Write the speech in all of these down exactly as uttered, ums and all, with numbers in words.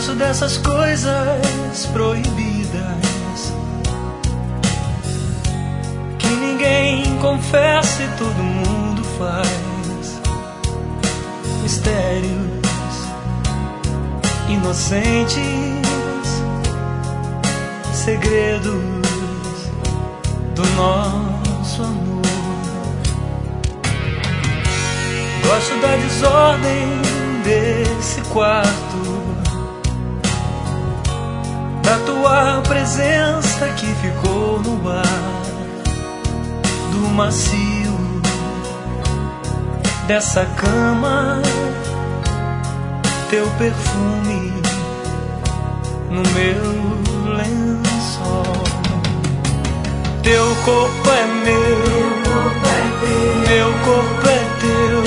gosto dessas coisas proibidas que ninguém confessa e todo mundo faz. Mistérios inocentes, segredos do nosso amor. Gosto da desordem desse quarto, da tua presença que ficou no ar, do macio dessa cama, teu perfume no meu lençol. Teu corpo é meu, meu corpo é teu,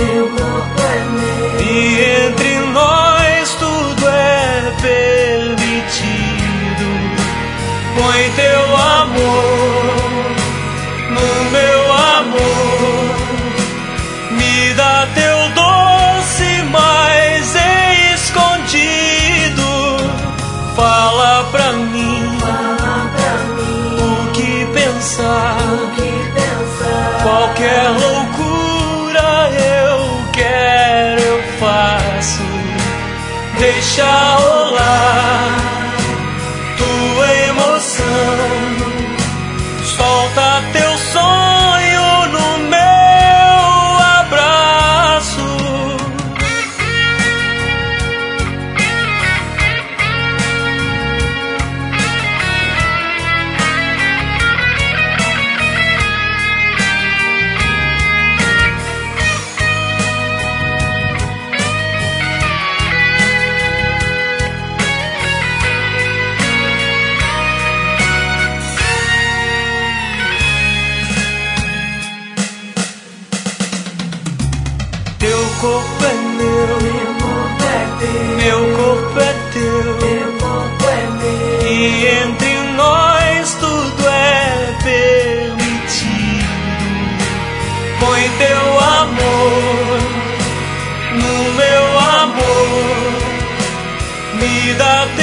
e entre nós tudo é permitido. Põe teu amor no meu amor, me dá teu doce mais escondido. Fala pra mim, Fala pra mim o que pensar, o que pensar. qualquer loucura eu quero, eu faço. Deixa rolar tua emoção, solta teu sonho no meu abraço. Teu corpo é meu, Meu corpo é teu, meu corpo é teu, meu corpo é meu, e entre nós tudo é permitido. Põe teu amor no meu amor, me dá teu